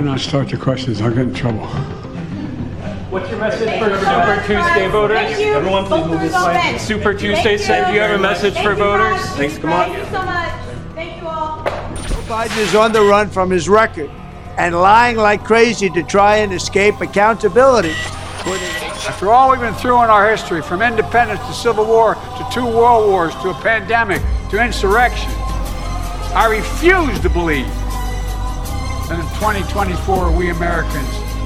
better not start the questions. I'll get in trouble. What's your message for Super Tuesday voters? Everyone please move this way. Super Tuesday, Sam, do you have a message for voters? Thanks, come on. Thank you so much. Thank you all. Joe Biden is on the run from his record and lying like crazy to try and escape accountability. After all we've been through in our history, from independence to civil war to 2 world wars to a pandemic to insurrection, I refuse to believe that in 2024 we Americans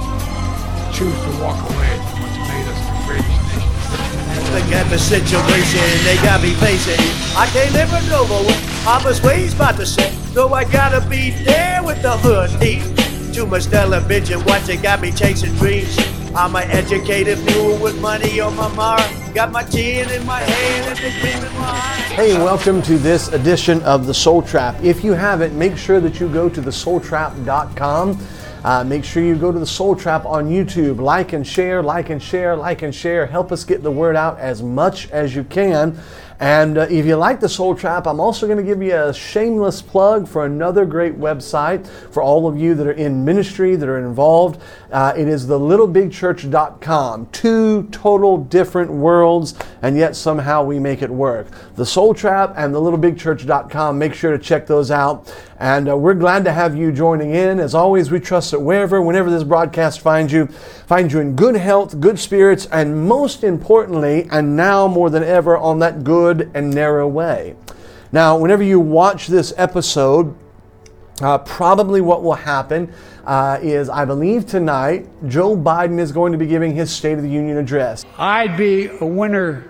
choose to walk away from what's made us the greatest nation. The kind of situation they got me facing. I can't live in Novo. I was raised by the set, so I gotta be there with the hood deep. Too much television watching got me chasing dreams. I'm an educated fool with money on my mark. Got my chin in my hand and the dream in my heart. Hey, welcome to this edition of The Soul Trap. If you haven't, make sure that you go to thesoultrap.com. Make sure you go to The Soul Trap on YouTube. Like and share, like and share, like and share. Help us get the word out as much as you can. And if you like The Soul Trap, I'm also going to give you a shameless plug for another great website for all of you that are in ministry, that are involved. It is thelittlebigchurch.com. 2 total different worlds, and yet somehow we make it work. The Soul Trap and thelittlebigchurch.com. Make sure to check those out. And we're glad to have you joining in. As always, we trust that whenever this broadcast finds you in good health, good spirits, and most importantly, and now more than ever, on that good and narrow way. Now, whenever you watch this episode, probably what will happen is, I believe tonight, Joe Biden is going to be giving his State of the Union address. I'd be a winner,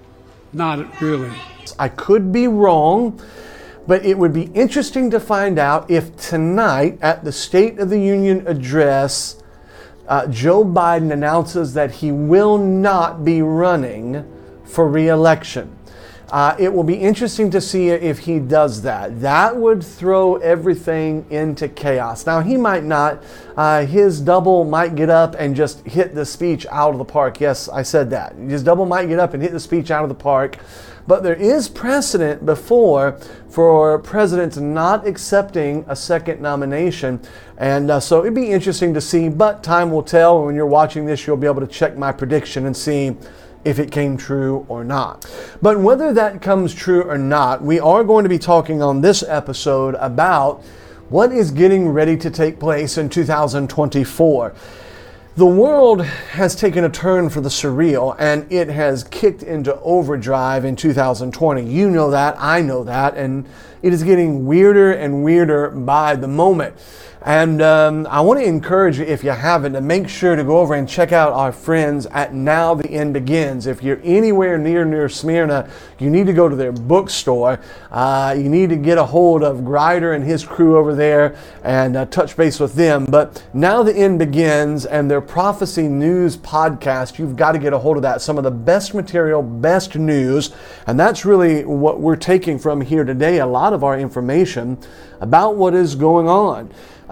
not really. I could be wrong, but it would be interesting to find out if tonight at the State of the Union address, Joe Biden announces that he will not be running for re-election. It will be interesting to see if he does that. That would throw everything into chaos. Now, he might not. His double might get up and just hit the speech out of the park. Yes, I said that. His double might get up and hit the speech out of the park. But there is precedent before for presidents not accepting a second nomination. And so it'd be interesting to see, but time will tell. When you're watching this, you'll be able to check my prediction and see if it came true or not. But whether that comes true or not, we are going to be talking on this episode about what is getting ready to take place in 2024. The world has taken a turn for the surreal, and it has kicked into overdrive in 2020. You know that, I know that, and it is getting weirder and weirder by the moment. And I want to encourage you, if you haven't, to make sure to go over and check out our friends at Now the End Begins. If you're anywhere near Smyrna, you need to go to their bookstore. You need to get a hold of Grider and his crew over there and touch base with them. But Now the End Begins and their Prophecy News podcast, you've got to get a hold of that. Some of the best material, best news, and that's really what we're taking from here today, a lot of our information about what is going on.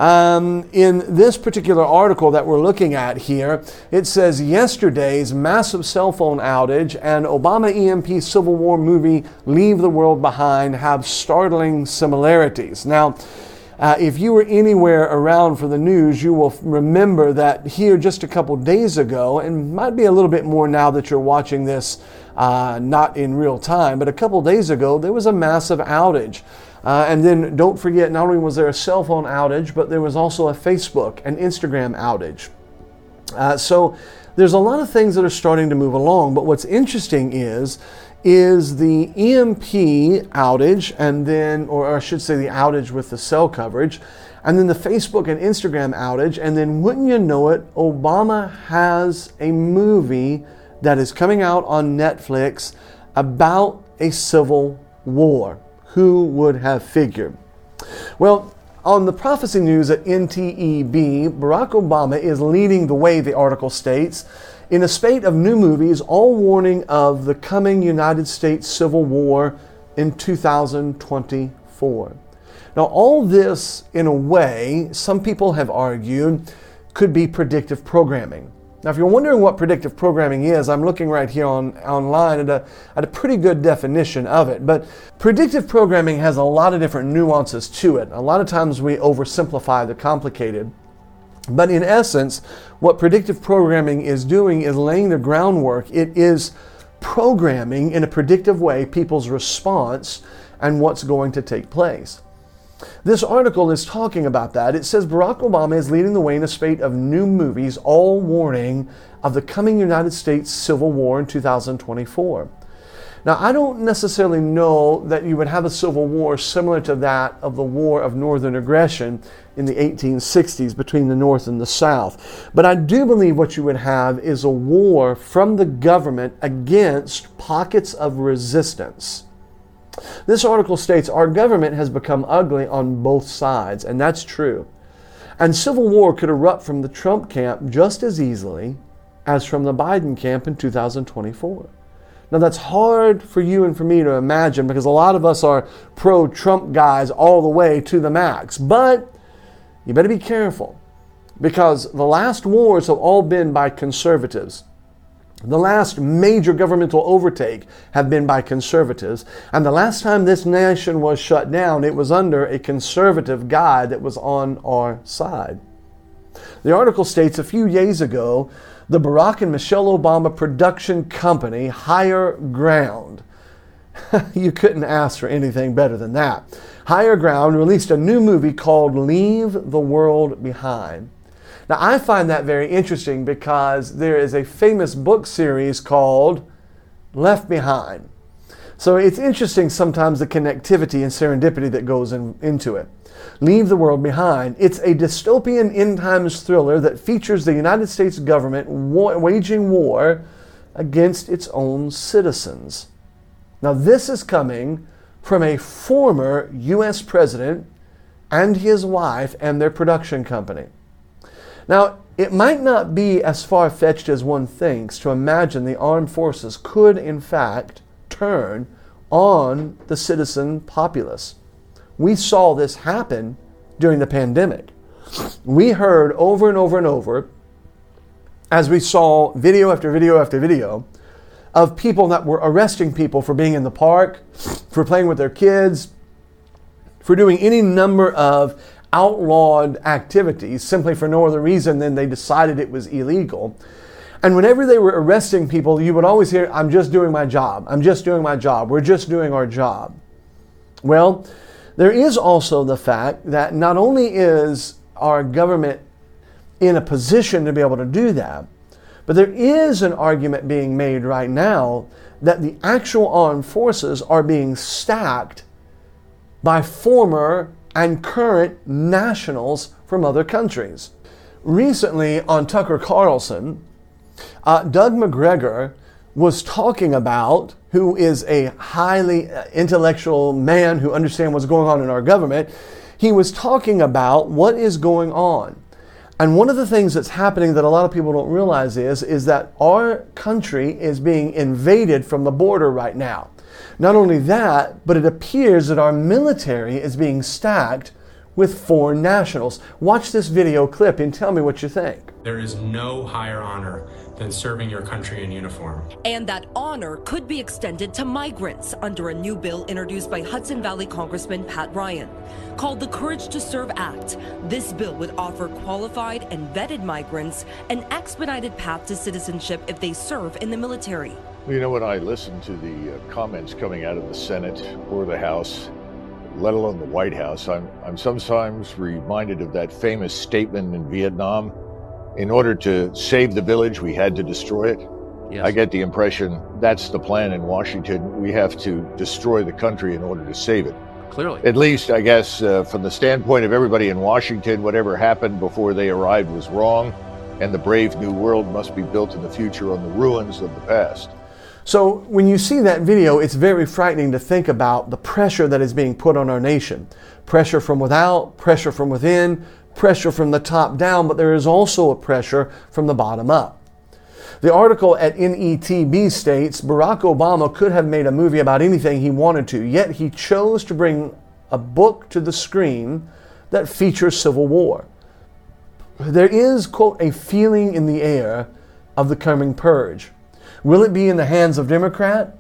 In this particular article that we're looking at here, it says yesterday's massive cell phone outage and Obama EMP Civil War movie Leave the World Behind have startling similarities. Now, if you were anywhere around for the news, you will remember that here just a couple days ago, and might be a little bit more now that you're watching this not in real time, but a couple days ago there was a massive outage. And then don't forget, not only was there a cell phone outage, but there was also a Facebook and Instagram outage. So there's a lot of things that are starting to move along, but what's interesting is the EMP outage, and then, or I should say the outage with the cell coverage, and then the Facebook and Instagram outage, and then wouldn't you know it, Obama has a movie that is coming out on Netflix about a civil war. Who would have figured? Well, on the Prophecy News at NTEB, Barack Obama is leading the way, the article states, in a spate of new movies, all warning of the coming United States Civil War in 2024. Now, all this, in a way, some people have argued, could be predictive programming. Now, if you're wondering what predictive programming is, I'm looking right here online at a pretty good definition of it. But predictive programming has a lot of different nuances to it. A lot of times we oversimplify the complicated. But in essence, what predictive programming is doing is laying the groundwork. It is programming in a predictive way people's response and what's going to take place. This article is talking about that. It says Barack Obama is leading the way in a spate of new movies, all warning of the coming United States Civil War in 2024. Now, I don't necessarily know that you would have a civil war similar to that of the War of Northern Aggression in the 1860s between the North and the South. But I do believe what you would have is a war from the government against pockets of resistance. This article states our government has become ugly on both sides, and that's true. And civil war could erupt from the Trump camp just as easily as from the Biden camp in 2024. Now that's hard for you and for me to imagine because a lot of us are pro-Trump guys all the way to the max. But you better be careful because the last wars have all been by conservatives. The last major governmental overtake have been by conservatives. And the last time this nation was shut down, it was under a conservative guy that was on our side. The article states a few days ago, the Barack and Michelle Obama production company, Higher Ground. You couldn't ask for anything better than that. Higher Ground released a new movie called Leave the World Behind. Now, I find that very interesting because there is a famous book series called Left Behind. So it's interesting sometimes the connectivity and serendipity that goes into it. Leave the World Behind. It's a dystopian end times thriller that features the United States government waging war against its own citizens. Now, this is coming from a former U.S. president and his wife and their production company. Now, it might not be as far-fetched as one thinks to imagine the armed forces could, in fact, turn on the citizen populace. We saw this happen during the pandemic. We heard over and over and over, as we saw video after video after video, of people that were arresting people for being in the park, for playing with their kids, for doing any number of outlawed activities simply for no other reason than they decided it was illegal. And whenever they were arresting people, you would always hear, I'm just doing my job. I'm just doing my job. We're just doing our job. Well, there is also the fact that not only is our government in a position to be able to do that, but there is an argument being made right now that the actual armed forces are being stacked by former and current nationals from other countries. Recently on Tucker Carlson, Doug McGregor was talking about, who is a highly intellectual man who understands what's going on in our government, he was talking about what is going on. And one of the things that's happening that a lot of people don't realize is that our country is being invaded from the border right now. Not only that, but it appears that our military is being stacked with foreign nationals. Watch this video clip and tell me what you think. There is no higher honor than serving your country in uniform. And that honor could be extended to migrants under a new bill introduced by Hudson Valley Congressman Pat Ryan. Called the Courage to Serve Act, this bill would offer qualified and vetted migrants an expedited path to citizenship if they serve in the military. Well, you know, when I listen to the comments coming out of the Senate or the House, let alone the White House, I'm sometimes reminded of that famous statement in Vietnam. In order to save the village, we had to destroy it. Yes. I get the impression that's the plan in Washington. We have to destroy the country in order to save it. Clearly. At least, I guess, from the standpoint of everybody in Washington, whatever happened before they arrived was wrong, and the brave new world must be built in the future on the ruins of the past. So when you see that video, it's very frightening to think about the pressure that is being put on our nation. Pressure from without, pressure from within, pressure from the top down, but there is also a pressure from the bottom up. The article at NETB states Barack Obama could have made a movie about anything he wanted to, yet he chose to bring a book to the screen that features civil war. There is, quote, a feeling in the air of the coming purge. Will it be in the hands of Democrat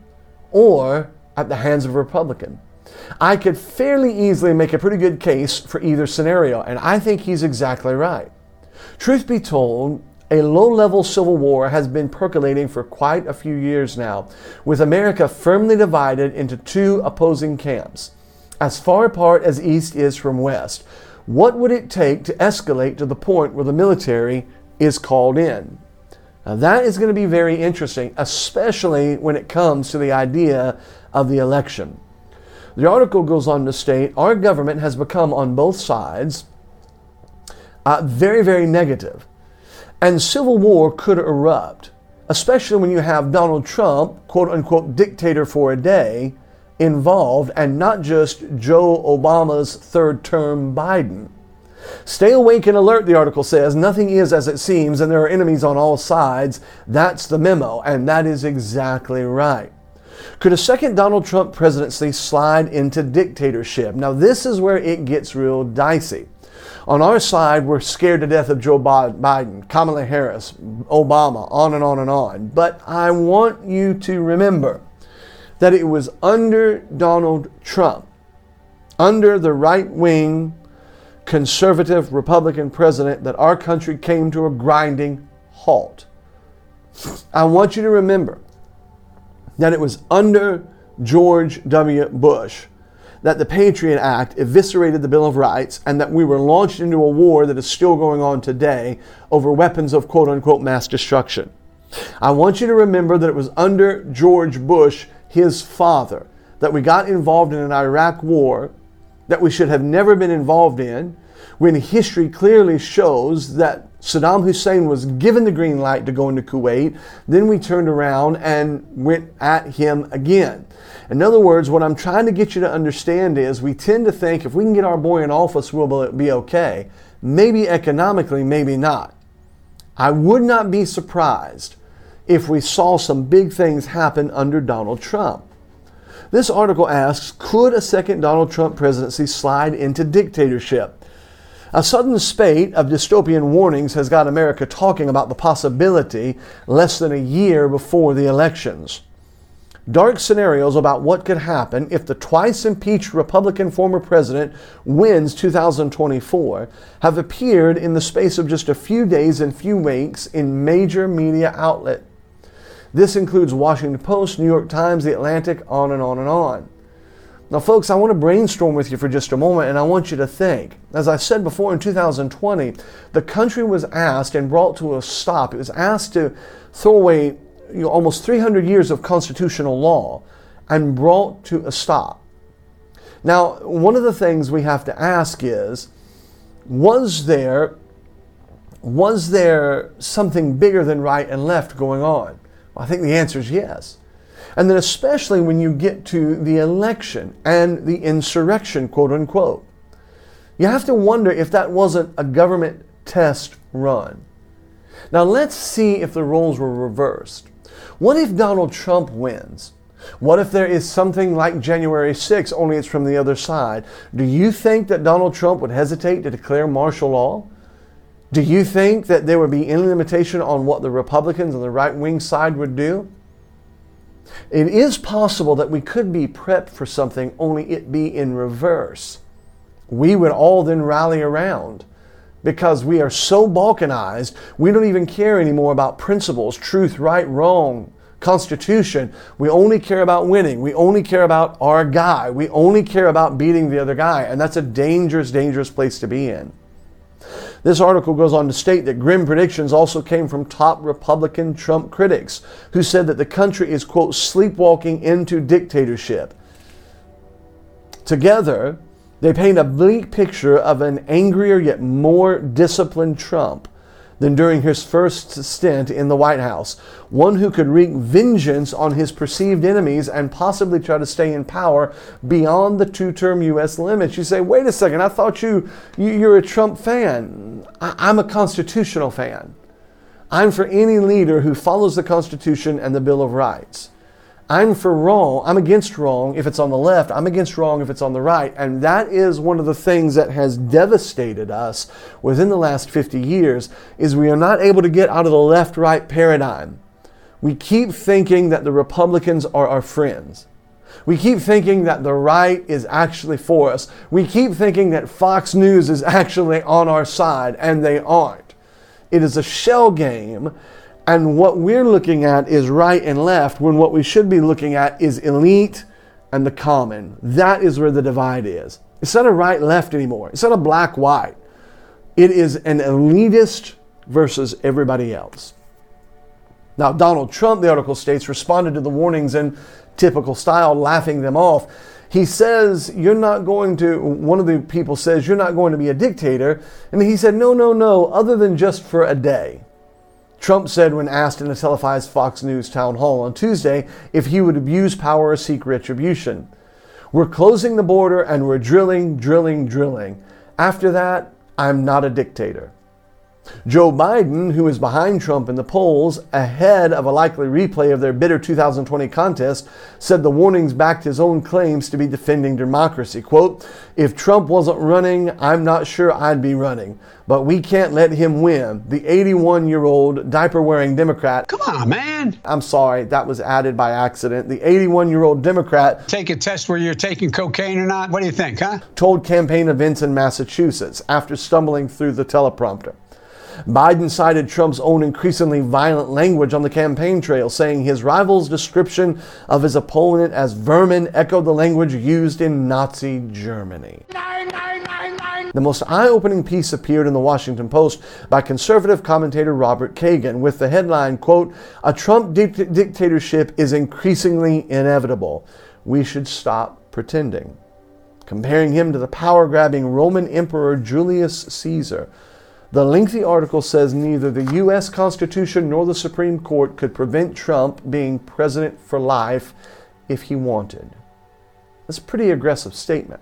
or at the hands of Republican? I could fairly easily make a pretty good case for either scenario, and I think he's exactly right. Truth be told, a low-level civil war has been percolating for quite a few years now, with America firmly divided into two opposing camps, as far apart as East is from West. What would it take to escalate to the point where the military is called in? Now that is going to be very interesting, especially when it comes to the idea of the election. The article goes on to state, our government has become on both sides very, very negative. And civil war could erupt, especially when you have Donald Trump, quote unquote, dictator for a day, involved, and not just Joe Obama's third term Biden. Stay awake and alert, the article says. Nothing is as it seems, and there are enemies on all sides. That's the memo, and that is exactly right. Could a second Donald Trump presidency slide into dictatorship? Now, this is where it gets real dicey. On our side, we're scared to death of Joe Biden, Kamala Harris, Obama, on and on and on. But I want you to remember that it was under Donald Trump, under the right-wing, conservative Republican president, that our country came to a grinding halt. I want you to remember that it was under George W. Bush that the Patriot Act eviscerated the Bill of Rights, and that we were launched into a war that is still going on today over weapons of quote-unquote mass destruction. I want you to remember that it was under George Bush, his father, that we got involved in an Iraq war that we should have never been involved in, when history clearly shows that Saddam Hussein was given the green light to go into Kuwait. Then we turned around and went at him again. In other words, what I'm trying to get you to understand is we tend to think if we can get our boy in office, we'll be okay. Maybe economically, maybe not. I would not be surprised if we saw some big things happen under Donald Trump. This article asks, could a second Donald Trump presidency slide into dictatorship? A sudden spate of dystopian warnings has got America talking about the possibility less than a year before the elections. Dark scenarios about what could happen if the twice impeached Republican former president wins 2024 have appeared in the space of just a few days and few weeks in major media outlets. This includes Washington Post, New York Times, The Atlantic, on and on and on. Now, folks, I want to brainstorm with you for just a moment, and I want you to think. As I said before, in 2020, the country was asked and brought to a stop. It was asked to throw away almost 300 years of constitutional law and brought to a stop. Now, one of the things we have to ask is, was there something bigger than right and left going on? Well, I think the answer is yes. And then especially when you get to the election and the insurrection, quote unquote, you have to wonder if that wasn't a government test run. Now let's see if the roles were reversed. What if Donald Trump wins? What if there is something like January 6th, only it's from the other side? Do you think that Donald Trump would hesitate to declare martial law? Do you think that there would be any limitation on what the Republicans on the right-wing side would do? It is possible that we could be prepped for something, only it be in reverse. We would all then rally around because we are so balkanized, we don't even care anymore about principles, truth, right, wrong, Constitution. We only care about winning. We only care about our guy. We only care about beating the other guy. And that's a dangerous, dangerous place to be in. This article goes on to state that grim predictions also came from top Republican Trump critics who said that the country is, quote, sleepwalking into dictatorship. Together, they paint a bleak picture of an angrier yet more disciplined Trump than during his first stint in the White House. One who could wreak vengeance on his perceived enemies and possibly try to stay in power beyond the two-term U.S. limits. You say, wait a second, I thought you're a Trump fan. I'm a constitutional fan. I'm for any leader who follows the Constitution and the Bill of Rights. I'm against wrong if it's on the left. I'm against wrong if it's on the right. And that is one of the things that has devastated us within the last 50 years is we are not able to get out of the left-right paradigm. We keep thinking that the Republicans are our friends. We keep thinking that the right is actually for us. We keep thinking that Fox News is actually on our side, and they aren't. It is a shell game. And what we're looking at is right and left, when what we should be looking at is elite and the common. That is where the divide is. It's not a right-left anymore. It's not a black-white. It is an elitist versus everybody else. Now, Donald Trump, the article states, responded to the warnings in typical style, laughing them off. He says, one of the people says, you're not going to be a dictator. And he said, no, other than just for a day. Trump said when asked in a televised Fox News town hall on Tuesday if he would abuse power or seek retribution. We're closing the border and we're drilling. After that, I'm not a dictator. Joe Biden, who is behind Trump in the polls, ahead of a likely replay of their bitter 2020 contest, said the warnings backed his own claims to be defending democracy. Quote, if Trump wasn't running, I'm not sure I'd be running. But we can't let him win. The 81-year-old diaper-wearing Democrat... Come on, man. I'm sorry, that was added by accident. The 81-year-old Democrat... Take a test where you're taking cocaine or not? What do you think, huh? ...told campaign events in Massachusetts after stumbling through the teleprompter. Biden cited Trump's own increasingly violent language on the campaign trail, saying his rival's description of his opponent as vermin echoed the language used in Nazi Germany. The most eye-opening piece appeared in the Washington Post by conservative commentator Robert Kagan with the headline, quote, a Trump dictatorship is increasingly inevitable. We should stop pretending. Comparing him to the power-grabbing Roman Emperor Julius Caesar. The lengthy article says neither the U.S. Constitution nor the Supreme Court could prevent Trump being president for life if he wanted. That's a pretty aggressive statement.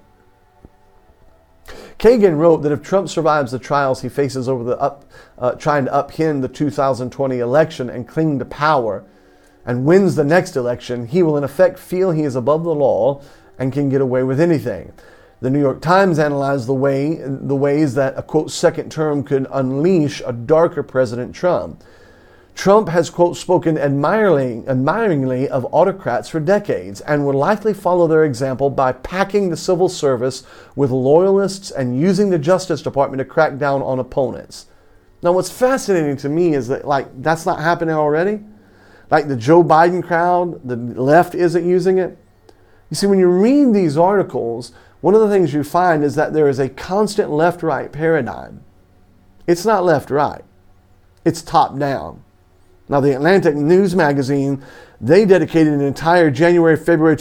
Kagan wrote that if Trump survives the trials he faces over trying to upend the 2020 election and cling to power and wins the next election, he will in effect feel he is above the law and can get away with anything. The New York Times analyzed the ways that a, quote, second term could unleash a darker President Trump. Trump has, quote, spoken admiringly of autocrats for decades and would likely follow their example by packing the civil service with loyalists and using the Justice Department to crack down on opponents. Now, what's fascinating to me is that, that's not happening already. Like the Joe Biden crowd, the left isn't using it. You see, when you read these articles, one of the things you find is that there is a constant left-right paradigm. It's not left-right. It's top-down. Now, the Atlantic News magazine, they dedicated an entire January-February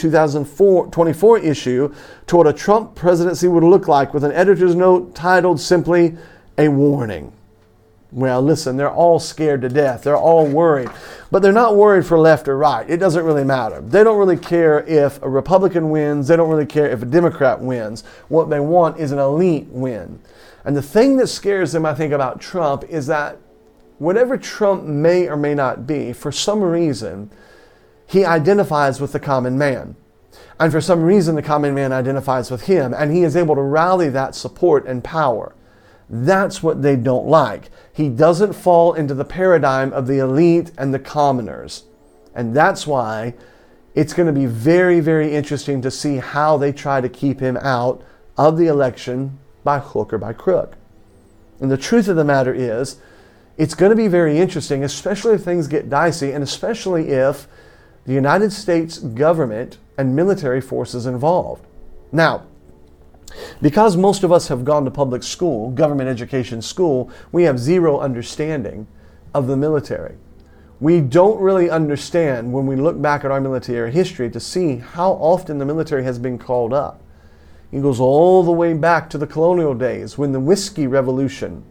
2024 issue to what a Trump presidency would look like with an editor's note titled simply, A Warning. Well, listen, they're all scared to death. They're all worried. But they're not worried for left or right. It doesn't really matter. They don't really care if a Republican wins. They don't really care if a Democrat wins. What they want is an elite win. And the thing that scares them, I think, about Trump is that whatever Trump may or may not be, for some reason, he identifies with the common man. And for some reason, the common man identifies with him. And he is able to rally that support and power. That's what they don't like. He doesn't fall into the paradigm of the elite and the commoners. And that's why it's going to be very, very interesting to see how they try to keep him out of the election by hook or by crook. And the truth of the matter is, it's going to be very interesting, especially if things get dicey, and especially if the United States government and military forces involved. Now, because most of us have gone to public school, government education school, we have zero understanding of the military. We don't really understand when we look back at our military history to see how often the military has been called up. It goes all the way back to the colonial days when the Whiskey Rebellion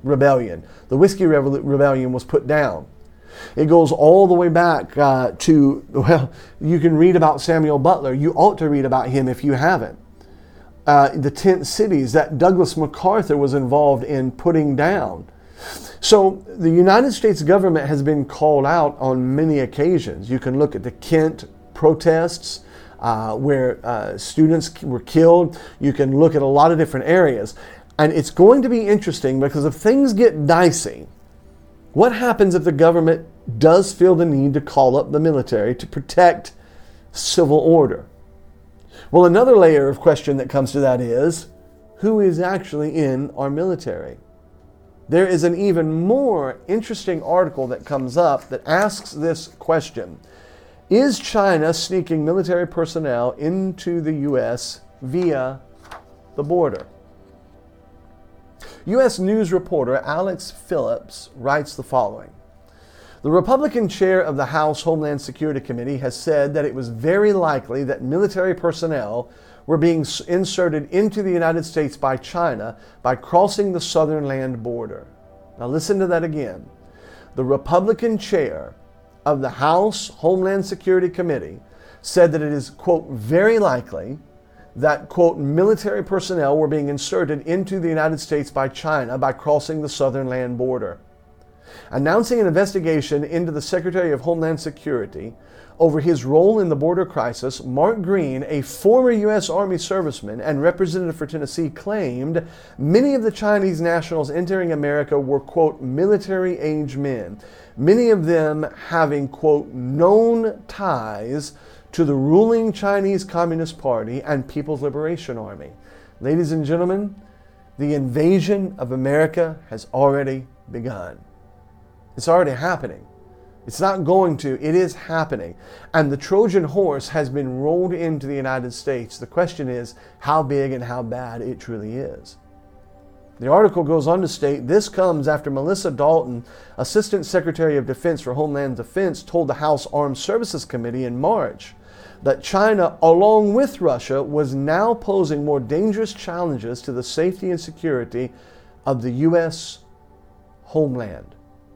was put down. It goes all the way back you can read about Samuel Butler. You ought to read about him if you haven't. The tent cities that Douglas MacArthur was involved in putting down. So the United States government has been called out on many occasions. You can look at the Kent protests where students were killed. You can look at a lot of different areas. And it's going to be interesting because if things get dicey, what happens if the government does feel the need to call up the military to protect civil order? Well, another layer of question that comes to that is, who is actually in our military? there is an even more interesting article that comes up that asks this question. Is China sneaking military personnel into the U.S. via the border? U.S. News reporter Alex Phillips writes the following. The Republican chair of the House Homeland Security Committee has said that it was very likely that military personnel were being inserted into the United States by China by crossing the southern land border. Now listen to that again. The Republican chair of the House Homeland Security Committee said that it is, quote, very likely that, quote, military personnel were being inserted into the United States by China by crossing the southern land border. Announcing an investigation into the Secretary of Homeland Security over his role in the border crisis, Mark Green, a former U.S. Army serviceman and representative for Tennessee, claimed many of the Chinese nationals entering America were, quote, military-age men, many of them having, quote, known ties to the ruling Chinese Communist Party and People's Liberation Army. Ladies and gentlemen, the invasion of America has already begun. It's already happening. It's not going to, it is happening. And the Trojan horse has been rolled into the United States. The question is how big and how bad it truly is. The article goes on to state, this comes after Melissa Dalton, Assistant Secretary of Defense for Homeland Defense, told the House Armed Services Committee in March that China, along with Russia, was now posing more dangerous challenges to the safety and security of the U.S. homeland.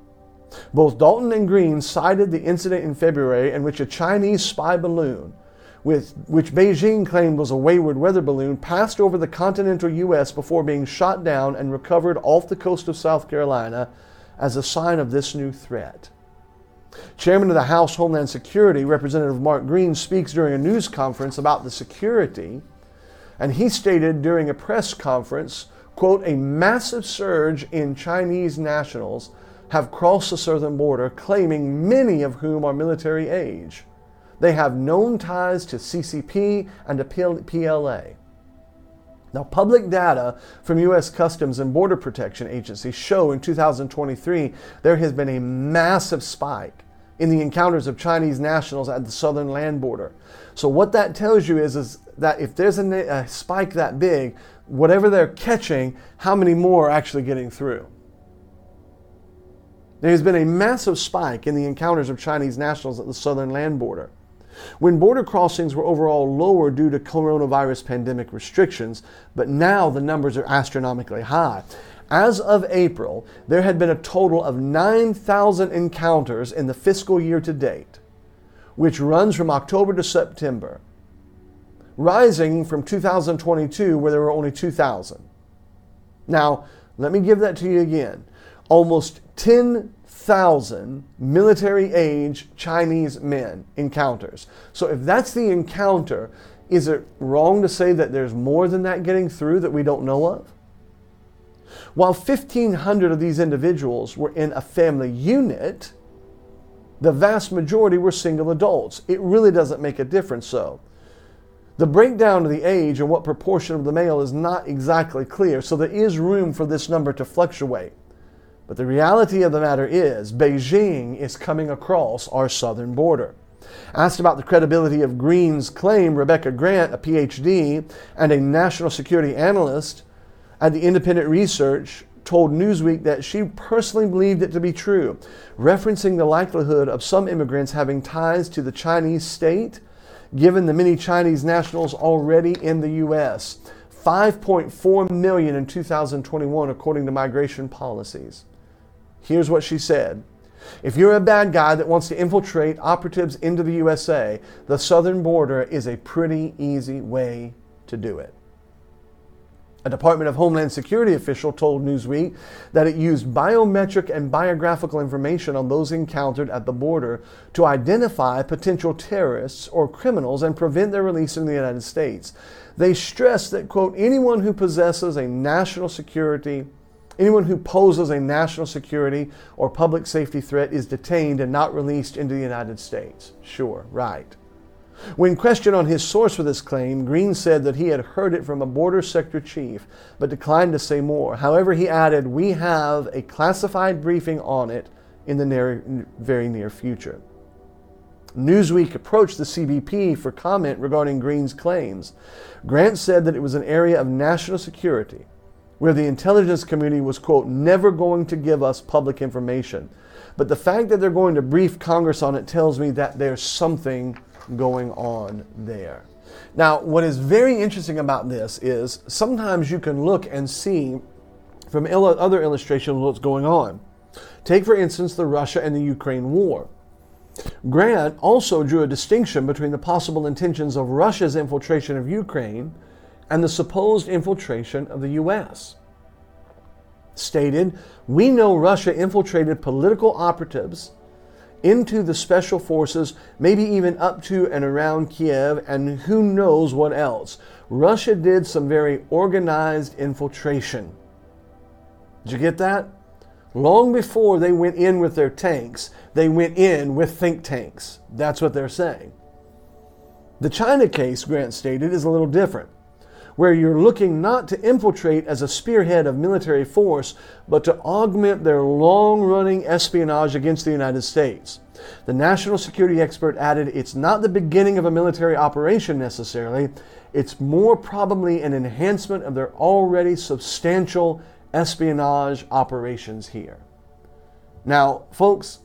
Both Dalton and Green cited the incident in February in which a Chinese spy balloon, which Beijing claimed was a wayward weather balloon, passed over the continental U.S. before being shot down and recovered off the coast of South Carolina as a sign of this new threat. Chairman of the House Homeland Security, Representative Mark Green, speaks during a news conference about the security, and he stated during a press conference, quote, a massive surge in Chinese nationals have crossed the southern border, claiming many of whom are military age. They have known ties to CCP and to PLA. Now, public data from U.S. Customs and Border Protection Agency show in 2023 there has been a massive spike in the encounters of Chinese nationals at the southern land border. So what that tells you is that if there's a spike that big, whatever they're catching, how many more are actually getting through? There has been a massive spike in the encounters of Chinese nationals at the southern land border. When border crossings were overall lower due to coronavirus pandemic restrictions, but now the numbers are astronomically high. As of April, there had been a total of 9,000 encounters in the fiscal year to date, which runs from October to September, rising from 2022 where there were only 2,000. Now, let me give that to you again. Almost 10,000 military-age Chinese men encounters. So if that's the encounter, is it wrong to say that there's more than that getting through that we don't know of? While 1,500 of these individuals were in a family unit, the vast majority were single adults. It really doesn't make a difference, so. The breakdown of the age and what proportion of the male is not exactly clear, so there is room for this number to fluctuate. But the reality of the matter is, Beijing is coming across our southern border. Asked about the credibility of Green's claim, Rebecca Grant, a PhD and a national security analyst at the Independent Research, told Newsweek that she personally believed it to be true, referencing the likelihood of some immigrants having ties to the Chinese state, given the many Chinese nationals already in the U.S. 5.4 million in 2021, according to migration policies. Here's what she said. If you're a bad guy that wants to infiltrate operatives into the USA, the southern border is a pretty easy way to do it. A Department of Homeland Security official told Newsweek that it used biometric and biographical information on those encountered at the border to identify potential terrorists or criminals and prevent their release in the United States. They stressed that, quote, anyone who poses a national security or public safety threat is detained and not released into the United States. Sure, right. When questioned on his source for this claim, Green said that he had heard it from a border sector chief, but declined to say more. However, he added, "We have a classified briefing on it in the very near future." Newsweek approached the CBP for comment regarding Green's claims. Grant said that it was an area of national security, where the intelligence community was, quote, "never going to give us public information. But the fact that they're going to brief Congress on it tells me that there's something going on there." Now, what is very interesting about this is sometimes you can look and see from other illustrations what's going on. Take, for instance, the Russia and the Ukraine war. Grant also drew a distinction between the possible intentions of Russia's infiltration of Ukraine and the supposed infiltration of the U.S. Stated, "We know Russia infiltrated political operatives into the special forces, maybe even up to and around Kiev, and who knows what else. Russia did some very organized infiltration." Did you get that? Long before they went in with their tanks, they went in with think tanks. That's what they're saying. The China case, Grant stated, is a little different, where you're looking not to infiltrate as a spearhead of military force, but to augment their long-running espionage against the United States. The national security expert added, "It's not the beginning of a military operation necessarily. It's more probably an enhancement of their already substantial espionage operations here." Now, folks,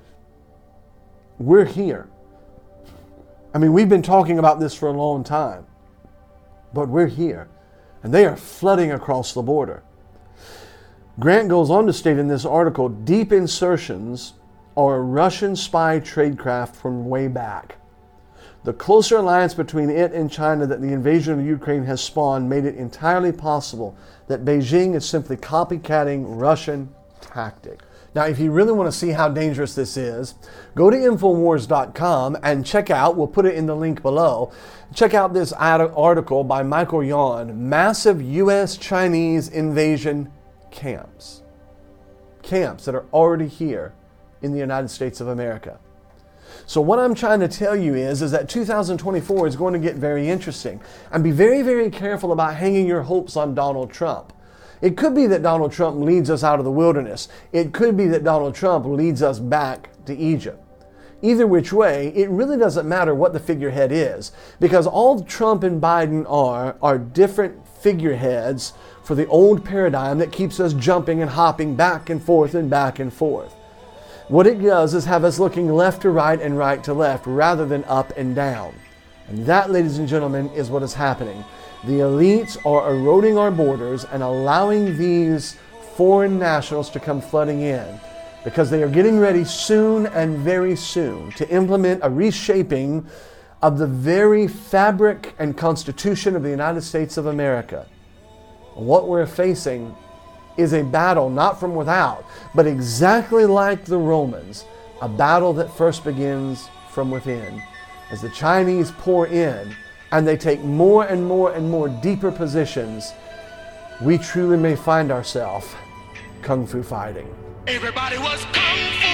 we're here. I mean, we've been talking about this for a long time. But we're here, and they are flooding across the border. Grant goes on to state in this article, "Deep insertions are a Russian spy tradecraft from way back. The closer alliance between it and China that the invasion of Ukraine has spawned made it entirely possible that Beijing is simply copycatting Russian tactics." Now, if you really want to see how dangerous this is, go to Infowars.com and check out, we'll put it in the link below, check out this article by Michael Yon, "Massive U.S.-Chinese invasion camps." Camps that are already here in the United States of America. So what I'm trying to tell you is that 2024 is going to get very interesting. And be very, very careful about hanging your hopes on Donald Trump. It could be that Donald Trump leads us out of the wilderness. It could be that Donald Trump leads us back to Egypt. Either which way, it really doesn't matter what the figurehead is, because all Trump and Biden are different figureheads for the old paradigm that keeps us jumping and hopping back and forth and back and forth. What it does is have us looking left to right and right to left rather than up and down. And that, ladies and gentlemen, is what is happening. The elites are eroding our borders and allowing these foreign nationals to come flooding in, because they are getting ready soon and very soon to implement a reshaping of the very fabric and constitution of the United States of America. What we're facing is a battle not from without, but exactly like the Romans, a battle that first begins from within. As the Chinese pour in and they take more and more and more deeper positions, we truly may find ourselves kung fu fighting. Everybody was kung fu.